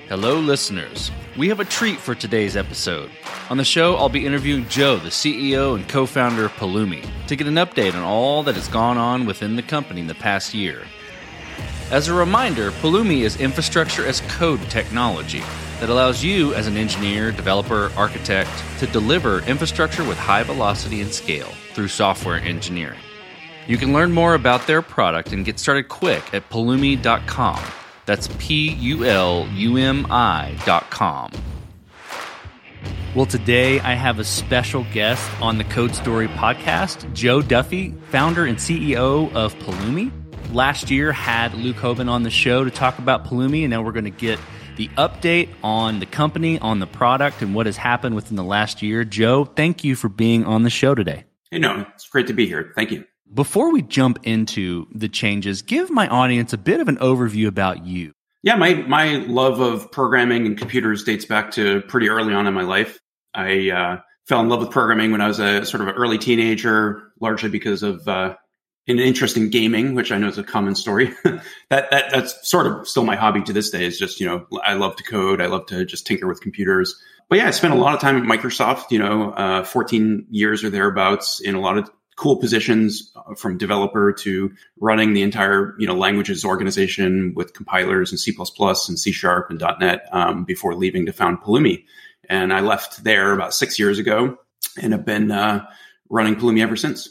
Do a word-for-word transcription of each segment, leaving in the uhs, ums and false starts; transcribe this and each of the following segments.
Hello, listeners. We have a treat for today's episode. On the show, I'll be interviewing Joe, the C E O and co-founder of Pulumi, to get an update on all that has gone on within the company in the past year. As a reminder, Pulumi is infrastructure as code technology that allows you as an engineer, developer, architect to deliver infrastructure with high velocity and scale through software engineering. You can learn more about their product and get started quick at pulumi dot com. That's P U L U M I dot com. Well, today I have a special guest on the Code Story podcast, Joe Duffy, founder and C E O of Pulumi. Last year had Luke Hoban on the show to talk about Pulumi, and now we're going to get the update on the company, on the product, and what has happened within the last year. Joe, thank you for being on the show today. Hey, no, it's great to be here. Thank you. Before we jump into the changes, give my audience a bit of an overview about you. Yeah, my my love of programming and computers dates back to pretty early on in my life. I uh, fell in love with programming when I was a sort of an early teenager, largely because of uh, an interest in gaming, which I know is a common story. that that that's sort of still my hobby to this day. Is just, you know, I love to code. I love to just tinker with computers. But yeah, I spent a lot of time at Microsoft. You know, uh, fourteen years or thereabouts in a lot of cool positions, from developer to running the entire, you know, languages organization with compilers and C plus plus and C Sharp and dot net um, before leaving to found Pulumi. And I left there about six years ago and have been uh, running Pulumi ever since.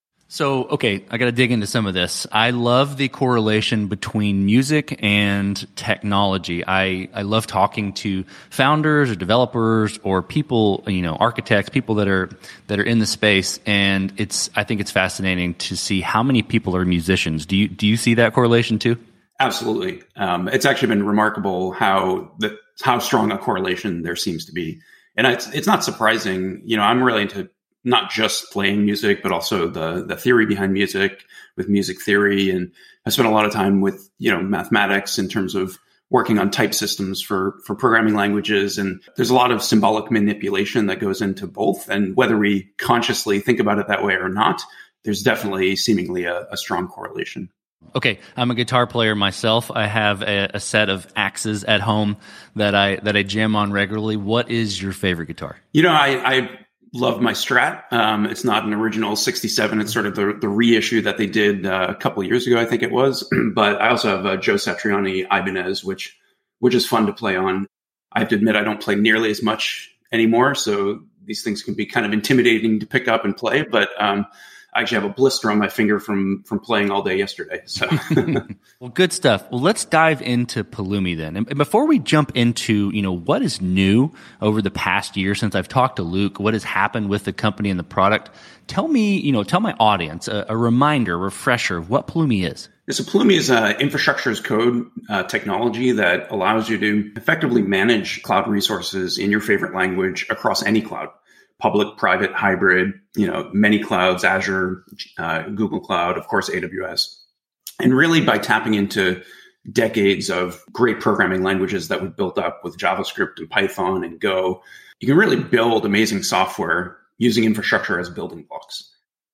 So, okay, I got to dig into some of this. I love the correlation between music and technology. I, I love talking to founders or developers or people, you know, architects, people that are that are in the space, and it's I think it's fascinating to see how many people are musicians. Do you do you see that correlation too? Absolutely. Um, it's actually been remarkable how the how strong a correlation there seems to be, and it's it's not surprising. You know, I'm really into not just playing music, but also the the theory behind music with music theory. And I spent a lot of time with, you know, mathematics in terms of working on type systems for, for programming languages. And there's a lot of symbolic manipulation that goes into both. And whether we consciously think about it that way or not, there's definitely seemingly a, a strong correlation. Okay, I'm a guitar player myself. I have a, a set of Axes at home that I that I jam on regularly. What is your favorite guitar? You know, I, I love my Strat. Um, it's not an original sixty-seven. It's sort of the, the reissue that they did uh, a couple of years ago, I think it was. But I also have a Joe Satriani Ibanez, which which is fun to play on. I have to admit, I don't play nearly as much anymore, so these things can be kind of intimidating to pick up and play. But um, I actually have a blister on my finger from from playing all day yesterday. So, well, good stuff. Well, let's dive into Pulumi then. And before we jump into, you know, what is new over the past year since I've talked to Luke, what has happened with the company and the product, tell me, you know, tell my audience a, a reminder, refresher of what Pulumi is. Yeah, so Pulumi is an infrastructure as code uh, technology that allows you to effectively manage cloud resources in your favorite language across any cloud. Public, private, hybrid, you know, many clouds, Azure, uh, Google Cloud, of course, A W S. And really by tapping into decades of great programming languages that we've built up with JavaScript and Python and Go, you can really build amazing software using infrastructure as building blocks.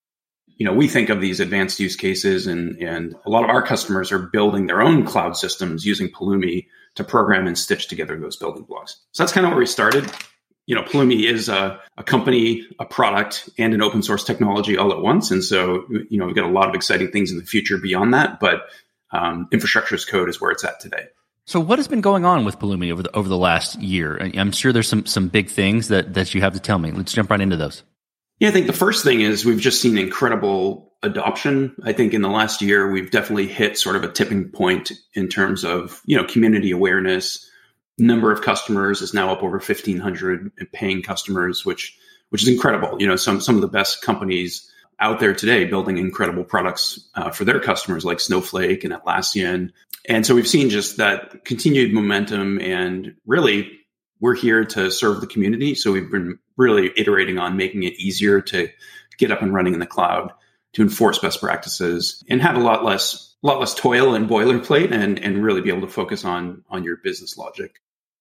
You know, we think of these advanced use cases, and, and a lot of our customers are building their own cloud systems using Pulumi to program and stitch together those building blocks. So that's kind of where we started. You know, Pulumi is a, a company, a product, and an open source technology all at once. And so, you know, we've got a lot of exciting things in the future beyond that. But um, infrastructure as code is where it's at today. So what has been going on with Pulumi over the over the last year? I'm sure there's some some big things that, that you have to tell me. Let's jump right into those. Yeah, I think the first thing is we've just seen incredible adoption. I think in the last year, we've definitely hit sort of a tipping point in terms of, you know, community awareness. Number of customers is now up over fifteen hundred paying customers, which which is incredible. You know, some some of the best companies out there today building incredible products uh, for their customers, like Snowflake and Atlassian. And so we've seen just that continued momentum, and really we're here to serve the community. So we've been really iterating on making it easier to get up and running in the cloud, to enforce best practices, and have a lot less a lot less toil and boilerplate, and and really be able to focus on on your business logic.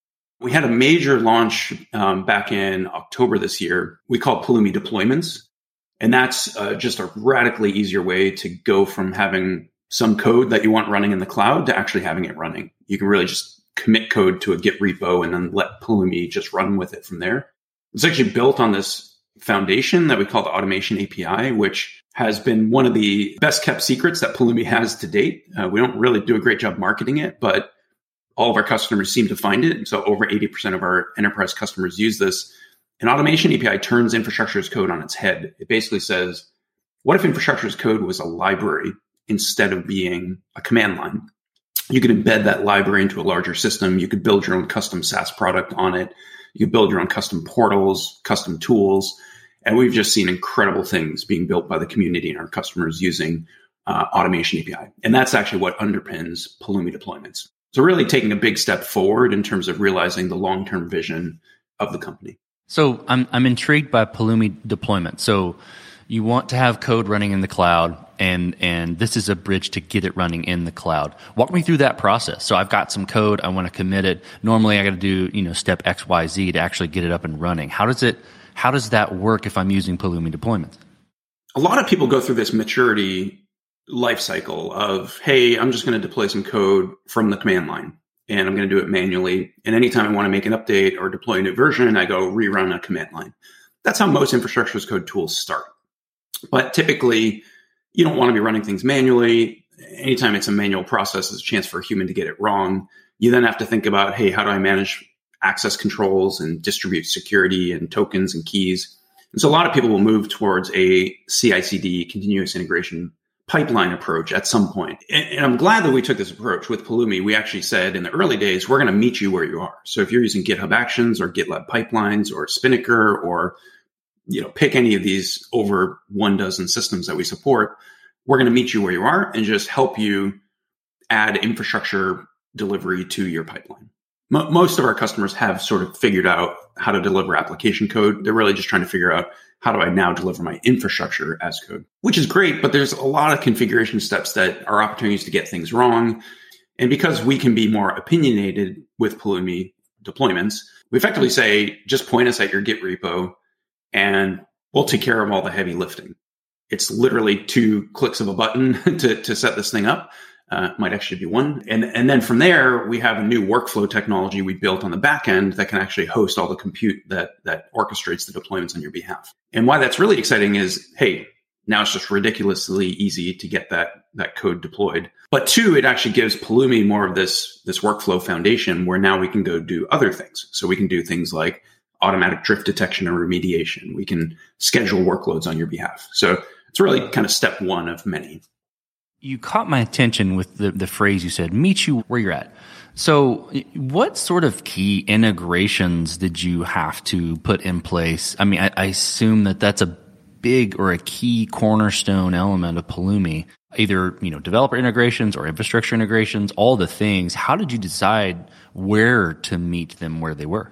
We had a major launch um, back in October this year. We call Pulumi deployments. And that's uh, just a radically easier way to go from having some code that you want running in the cloud to actually having it running. You can really just commit code to a Git repo and then let Pulumi just run with it from there. It's actually built on this foundation that we call the Automation A P I, which has been one of the best kept secrets that Pulumi has to date. Uh, we don't really do a great job marketing it, but all of our customers seem to find it. And so over eighty percent of our enterprise customers use this. And Automation A P I turns infrastructure as code on its head. It basically says, what if infrastructure as code was a library instead of being a command line? You could embed that library into a larger system. You could build your own custom SaaS product on it. You could build your own custom portals, custom tools. And we've just seen incredible things being built by the community and our customers using uh, Automation A P I. And that's actually what underpins Pulumi deployments. So really taking a big step forward in terms of realizing the long-term vision of the company. So I'm I'm intrigued by Pulumi deployment. So you want to have code running in the cloud, and and this is a bridge to get it running in the cloud. Walk me through that process. So I've got some code, I want to commit it. Normally I got to do, you know, step X, Y, Z to actually get it up and running. How does it How does that work if I'm using Pulumi deployments? A lot of people go through this maturity life cycle of, hey, I'm just going to deploy some code from the command line and I'm going to do it manually. And anytime I want to make an update or deploy a new version, I go rerun a command line. That's how most infrastructure as code tools start. But typically, you don't want to be running things manually. Anytime it's a manual process, there's a chance for a human to get it wrong. You then have to think about, hey, how do I manage access controls and distribute security and tokens and keys? And so a lot of people will move towards a C I C D, continuous integration pipeline approach at some point. And, and I'm glad that we took this approach with Pulumi. We actually said in the early days, we're going to meet you where you are. So if you're using GitHub Actions or GitLab pipelines or Spinnaker or, you know, pick any of these over one dozen systems that we support, we're going to meet you where you are and just help you add infrastructure delivery to your pipeline. Mo- most of our customers have sort of figured out how to deliver application code. They're really just trying to figure out, how do I now deliver my infrastructure as code? Which is great, but there's a lot of configuration steps that are opportunities to get things wrong. And because we can be more opinionated with Pulumi deployments, we effectively say, just point us at your Git repo and we'll take care of all the heavy lifting. It's literally two clicks of a button to, to set this thing up. Uh, might actually be one. And, and then from there, we have a new workflow technology we built on the back end that can actually host all the compute that, that orchestrates the deployments on your behalf. And why that's really exciting is, hey, now it's just ridiculously easy to get that, that code deployed. But two, it actually gives Pulumi more of this, this workflow foundation where now we can go do other things. So we can do things like automatic drift detection and remediation. We can schedule workloads on your behalf. So it's really kind of step one of many. You caught my attention with the, the phrase you said, meet you where you're at. So what sort of key integrations did you have to put in place? I mean, I, I assume that that's a big or a key cornerstone element of Pulumi, either, you know, developer integrations or infrastructure integrations, all the things. How did you decide where to meet them where they were?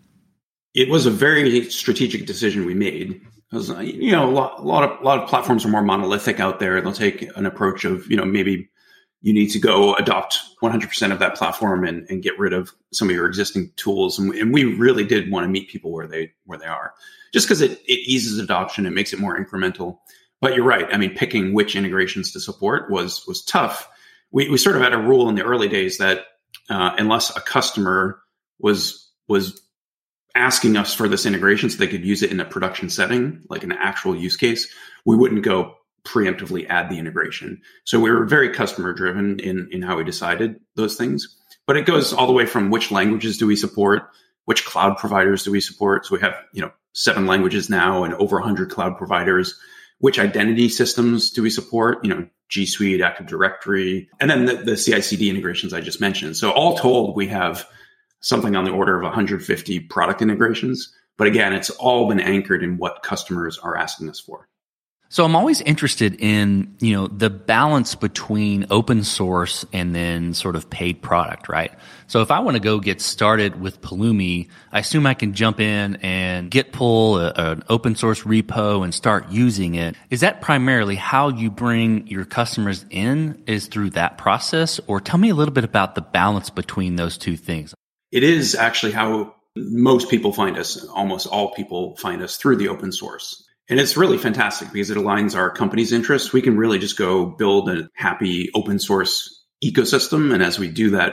It was a very strategic decision we made. Because, you know, a lot, a lot of a lot of platforms are more monolithic out there. They'll take an approach of, you know, maybe you need to go adopt one hundred percent of that platform and, and get rid of some of your existing tools. And, and we really did want to meet people where they where they are, just because it, it eases adoption. It makes it more incremental. But you're right. I mean, picking which integrations to support was was tough. We we sort of had a rule in the early days that uh, unless a customer was was asking us for this integration so they could use it in a production setting, like an actual use case, we wouldn't go preemptively add the integration. So we were very customer driven in, in how we decided those things. But it goes all the way from which languages do we support, which cloud providers do we support. So we have, you know, seven languages now and over one hundred cloud providers. Which identity systems do we support? You know, G Suite, Active Directory, and then the, the C I C D integrations I just mentioned. So all told, we have something on the order of one hundred fifty product integrations. But again, it's all been anchored in what customers are asking us for. So I'm always interested in, you know, the balance between open source and then sort of paid product, right? So if I want to go get started with Pulumi, I assume I can jump in and git pull a, an open source repo and start using it. Is that primarily how you bring your customers in, is through that process? Or tell me a little bit about the balance between those two things. It is actually how most people find us. Almost all people find us through the open source. And it's really fantastic because it aligns our company's interests. We can really just go build a happy open source ecosystem. And as we do that,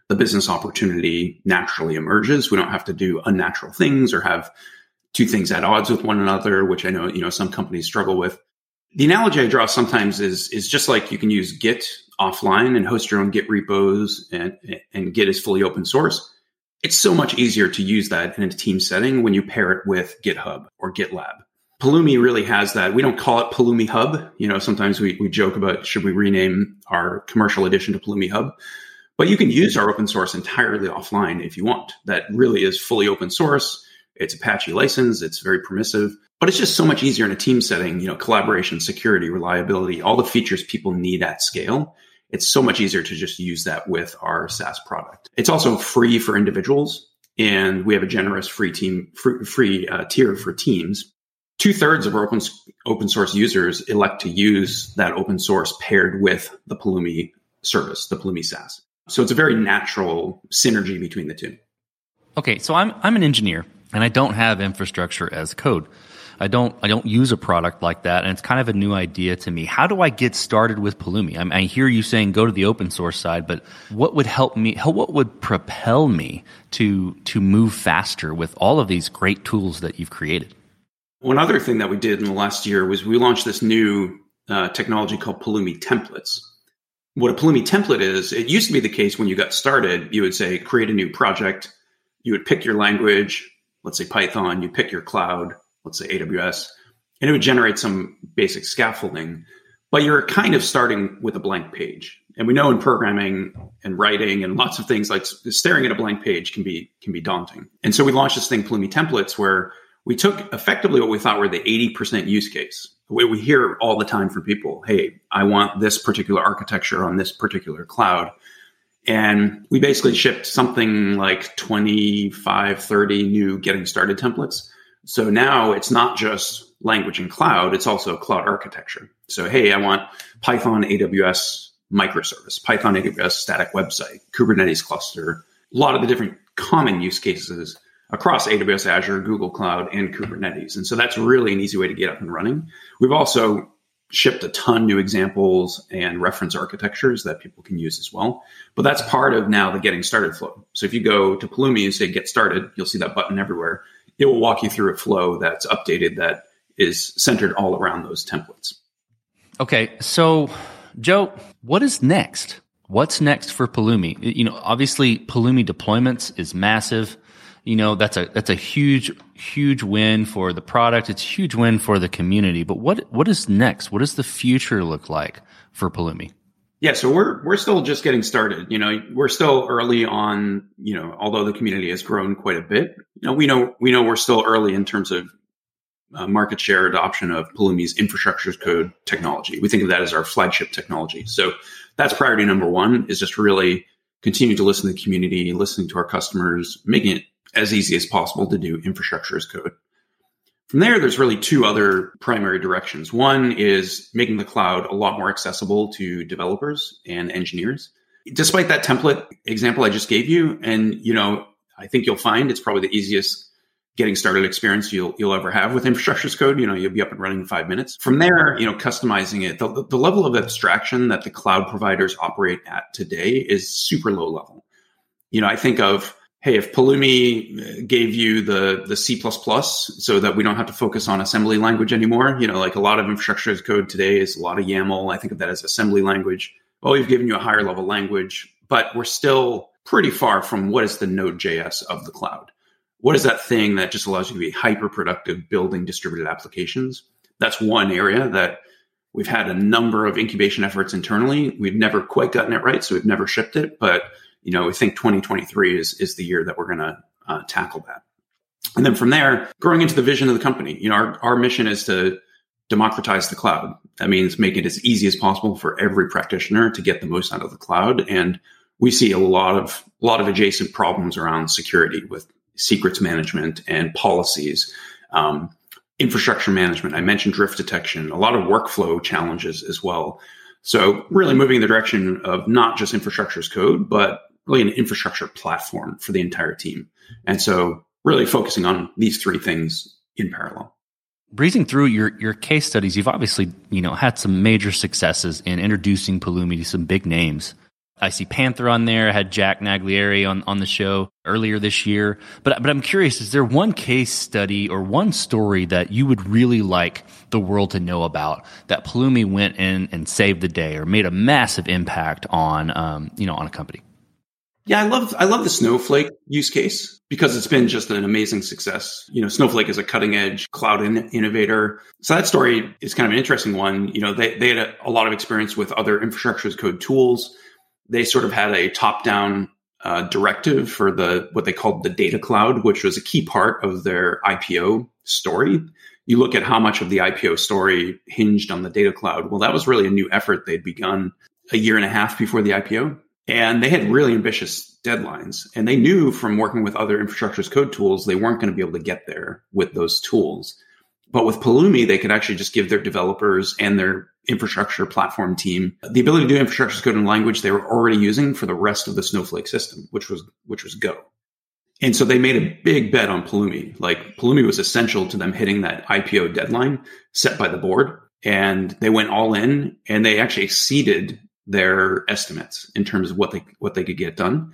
the business opportunity naturally emerges. We don't have to do unnatural things or have two things at odds with one another, which I know, you know, some companies struggle with. The analogy I draw sometimes is, is just like you can use Git offline and host your own Git repos, and, and Git is fully open source. It's so much easier to use that in a team setting when you pair it with GitHub or GitLab. Pulumi really has that. We don't call it Pulumi Hub. You know, sometimes we, we joke about, should we rename our commercial edition to Pulumi Hub? But you can use our open source entirely offline if you want. That really is fully open source. It's Apache license. It's very permissive, but it's just so much easier in a team setting, you know, collaboration, security, reliability, all the features people need at scale. It's so much easier to just use that with our SaaS product. It's also free for individuals, and we have a generous free team, free, free uh, tier for teams. Two thirds of our open, open source users elect to use that open source paired with the Pulumi service, the Pulumi SaaS. So it's a very natural synergy between the two. Okay, so I'm I'm an engineer, and I don't have infrastructure as code. I don't I don't use a product like that, and it's kind of a new idea to me. How do I get started with Pulumi? I, mean, I hear you saying go to the open source side, but what would help me? How, what would propel me to to move faster with all of these great tools that you've created? One other thing that we did in the last year was we launched this new uh, technology called Pulumi Templates. What a Pulumi template is, it used to be the case when you got started, you would say, create a new project. You would pick your language, let's say Python, you pick your cloud, let's say A W S, and it would generate some basic scaffolding. But you're kind of starting with a blank page. And we know in programming and writing and lots of things, like staring at a blank page can be can be daunting. And so we launched this thing, Pulumi Templates, where we took effectively what we thought were the eighty percent use case. We, we hear all the time from people, hey, I want this particular architecture on this particular cloud. And we basically shipped something like twenty-five, thirty new getting started templates. So now it's not just language and cloud, it's also cloud architecture. So, hey, I want Python A W S microservice, Python A W S static website, Kubernetes cluster, a lot of the different common use cases across A W S, Azure, Google Cloud, and Kubernetes. And so that's really an easy way to get up and running. We've also shipped a ton new examples and reference architectures that people can use as well. But that's part of now the getting started flow. So if you go to Pulumi and say get started, you'll see that button everywhere. It will walk you through a flow that's updated that is centered all around those templates. Okay, so Joe, what is next? What's next for Pulumi? You know, obviously Pulumi deployments is massive. You know, that's a that's a huge, huge win for the product. It's a huge win for the community. But what what is next? What does the future look like for Pulumi? Yeah, so we're we're still just getting started. You know, we're still early on. You know, although the community has grown quite a bit, you know, we know we know we're still early in terms of uh, market share adoption of Pulumi's infrastructure as code technology. We think of that as our flagship technology. So that's priority number one, is just really continue to listen to the community, listening to our customers, making it as easy as possible to do infrastructure as code. From there, there's really two other primary directions. One is making the cloud a lot more accessible to developers and engineers. Despite that template example I just gave you, and you know, I think you'll find it's probably the easiest getting started experience you'll you'll ever have with infrastructure as code. You know, you'll be up and running in five minutes. From there, you know, customizing it, the, the level of abstraction that the cloud providers operate at today is super low level. You know, I think of, hey, if Pulumi gave you the, the C plus plus so that we don't have to focus on assembly language anymore, you know, like a lot of infrastructure as code today is a lot of YAML. I think of that as assembly language. Well, we've given you a higher level language, but we're still pretty far from what is the Node.js of the cloud. What is that thing that just allows you to be hyper productive building distributed applications? That's one area that we've had a number of incubation efforts internally. We've never quite gotten it right, so we've never shipped it, but you know, we think twenty twenty-three is, is the year that we're going to uh, tackle that. And then from there, growing into the vision of the company, you know, our, our mission is to democratize the cloud. That means make it as easy as possible for every practitioner to get the most out of the cloud. And we see a lot of, a lot of adjacent problems around security with secrets management and policies, um, infrastructure management. I mentioned drift detection, a lot of workflow challenges as well. So really moving in the direction of not just infrastructure as code, but really an infrastructure platform for the entire team. And so really focusing on these three things in parallel. Breezing through your, your case studies, you've obviously, you know, had some major successes in introducing Pulumi to some big names. I see Panther on there. I had Jack Naglieri on, on the show earlier this year. But but I'm curious, is there one case study or one story that you would really like the world to know about that Pulumi went in and saved the day or made a massive impact on um, you know, on a company? Yeah, I love I love the Snowflake use case because it's been just an amazing success. You know, Snowflake is a cutting edge cloud in- innovator. So that story is kind of an interesting one. You know, they they had a, a lot of experience with other infrastructure as code tools. They sort of had a top down uh, directive for the what they called the data cloud, which was a key part of their I P O story. You look at how much of the I P O story hinged on the data cloud. Well, that was really a new effort they'd begun a year and a half before the I P O. And they had really ambitious deadlines. And they knew from working with other infrastructure as code tools, they weren't going to be able to get there with those tools. But with Pulumi, they could actually just give their developers and their infrastructure platform team the ability to do infrastructure as code in language they were already using for the rest of the Snowflake system, which was which was Go. And so they made a big bet on Pulumi. Like Pulumi was essential to them hitting that I P O deadline set by the board. And they went all in and they actually exceeded their estimates in terms of what they what they could get done.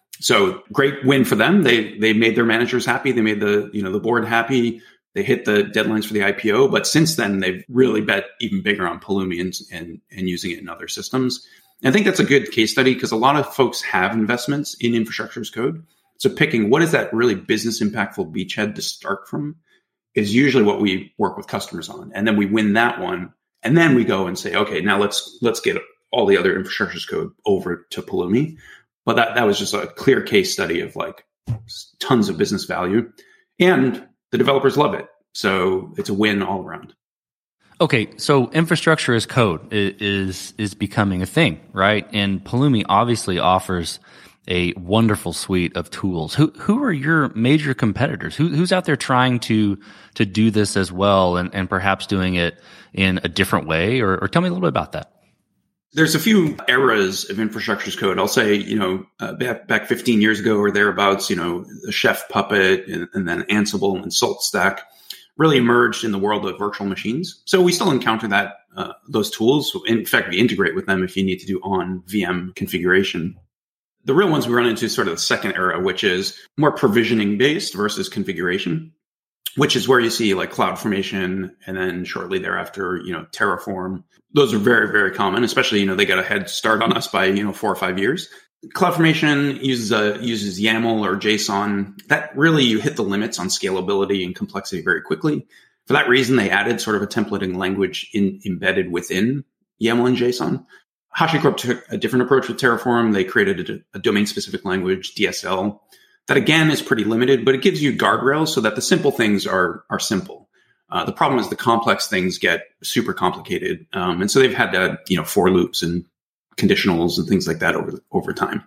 So great win for them. They they made their managers happy. They made the you know the board happy. They hit the deadlines for the I P O. But since then, they've really bet even bigger on Pulumi and and, and using it in other systems. And I think that's a good case study because a lot of folks have investments in infrastructure as code. So picking what is that really business impactful beachhead to start from is usually what we work with customers on. And then we win that one. And then we go and say, okay, now let's let's get all the other infrastructure as code over to Pulumi. But that, that was just a clear case study of like tons of business value. And the developers love it. So it's a win all around. Okay, so infrastructure as code is is becoming a thing, right? And Pulumi obviously offers a wonderful suite of tools. Who who are your major competitors? Who who's out there trying to to do this as well and, and perhaps doing it in a different way? Or, or tell me a little bit about that. There's a few eras of infrastructure as code. I'll say, you know, uh, back, back fifteen years ago or thereabouts, you know, the Chef Puppet and, and then Ansible and SaltStack really emerged in the world of virtual machines. So we still encounter that, uh, those tools. In fact, we integrate with them if you need to do on V M configuration. The real ones we run into is sort of the second era, which is more provisioning based versus configuration, which is where you see like CloudFormation and then shortly thereafter, you know, Terraform. Those are very, very common, especially, you know, they got a head start on us by, you know, four or five years. CloudFormation uses a, uses YAML or JSON. That really, you hit the limits on scalability and complexity very quickly. For that reason, they added sort of a templating language in, embedded within YAML and JSON. HashiCorp took a different approach with Terraform. They created a, a domain-specific language, D S L. That again is pretty limited, but it gives you guardrails so that the simple things are are simple. Uh, the problem is the complex things get super complicated, um, and so they've had to, you know, for loops and conditionals and things like that over over time.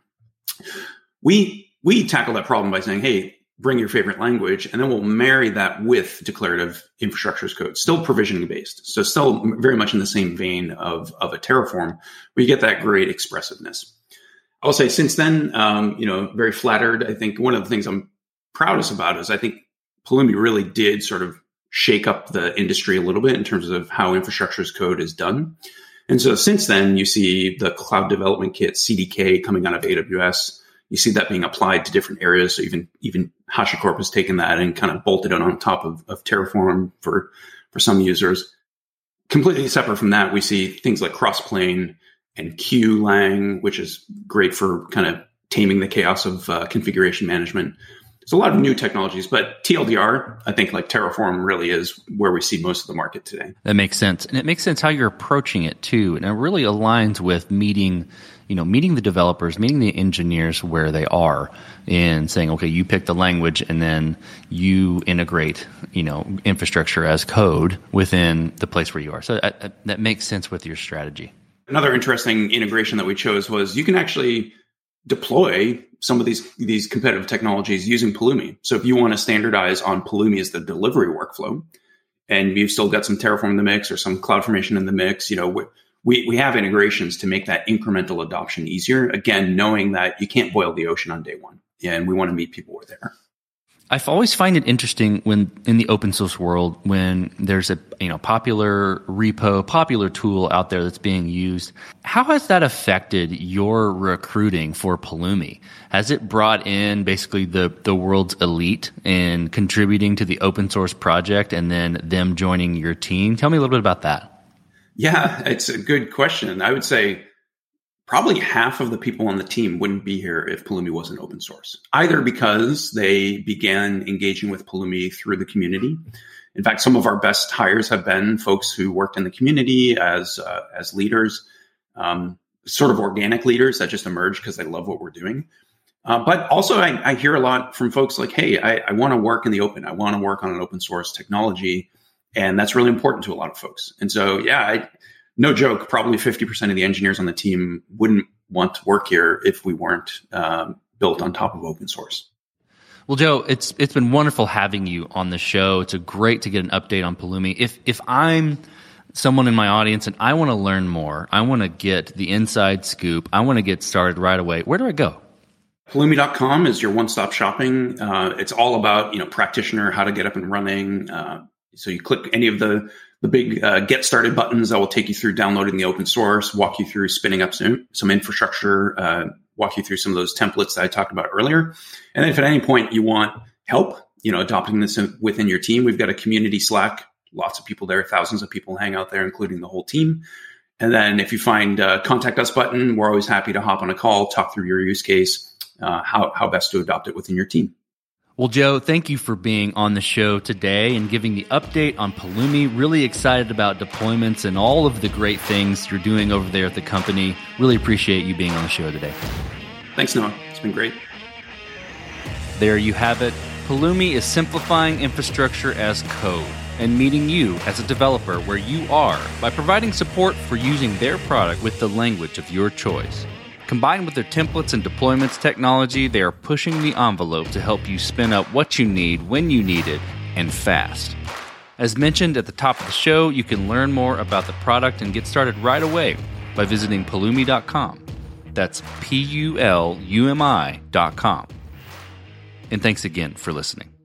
We we tackle that problem by saying, hey, bring your favorite language, and then we'll marry that with declarative infrastructure as code, still provisioning based, so still very much in the same vein of of a Terraform, where you get that great expressiveness. I'll say since then, um, you know, very flattered. I think one of the things I'm proudest about is I think Pulumi really did sort of shake up the industry a little bit in terms of how infrastructure as code is done. And so since then, you see the Cloud Development Kit, C D K, coming out of A W S. You see that being applied to different areas. So even, even HashiCorp has taken that and kind of bolted it on top of, of Terraform for, for some users. Completely separate from that, we see things like Crossplane and Qlang, which is great for kind of taming the chaos of uh, configuration management. There's a lot of new technologies, but T L D R, I think like Terraform really is where we see most of the market today. That makes sense. And it makes sense how you're approaching it too. And it really aligns with meeting, you know, meeting the developers, meeting the engineers where they are and saying, okay, you pick the language and then you integrate, you know, infrastructure as code within the place where you are. So that, that makes sense with your strategy. Another interesting integration that we chose was you can actually deploy some of these these competitive technologies using Pulumi. So if you want to standardize on Pulumi as the delivery workflow, and you've still got some Terraform in the mix or some CloudFormation in the mix, you know, we we have integrations to make that incremental adoption easier. Again, knowing that you can't boil the ocean on day one, and we want to meet people where they are. I've always find it interesting when in the open source world, when there's a you know popular repo, popular tool out there that's being used. How has that affected your recruiting for Pulumi? Has it brought in basically the, the world's elite in contributing to the open source project and then them joining your team? Tell me a little bit about that. Yeah, it's a good question. I would say probably half of the people on the team wouldn't be here if Pulumi wasn't open source, either because they began engaging with Pulumi through the community. In fact, some of our best hires have been folks who worked in the community as uh, as leaders, um, sort of organic leaders that just emerged because they love what we're doing. Uh, but also, I, I hear a lot from folks like, hey, I, I want to work in the open. I want to work on an open source technology. And that's really important to a lot of folks. And so, yeah, I, no joke, probably fifty percent of the engineers on the team wouldn't want to work here if we weren't um, built on top of open source. Well, Joe, it's it's been wonderful having you on the show. It's a great to get an update on Pulumi. If if I'm someone in my audience and I want to learn more, I want to get the inside scoop, I want to get started right away, where do I go? Pulumi dot com is your one-stop shopping. Uh, it's all about, you know, practitioner, how to get up and running. Uh, so you click any of the the big uh, get started buttons that will take you through downloading the open source, walk you through spinning up some, some infrastructure, uh, walk you through some of those templates that I talked about earlier. And then if at any point you want help, you know, adopting this in, within your team, we've got a community Slack, lots of people there, thousands of people hang out there, including the whole team. And then if you find a contact us button, we're always happy to hop on a call, talk through your use case, uh, how, how best to adopt it within your team. Well, Joe, thank you for being on the show today and giving the update on Pulumi. Really excited about deployments and all of the great things you're doing over there at the company. Really appreciate you being on the show today. Thanks, Noah. It's been great. There you have it. Pulumi is simplifying infrastructure as code and meeting you as a developer where you are by providing support for using their product with the language of your choice. Combined with their templates and deployments technology, they are pushing the envelope to help you spin up what you need when you need it and fast. As mentioned at the top of the show, you can learn more about the product and get started right away by visiting Pulumi dot com. That's P U L U M I dot com. And thanks again for listening.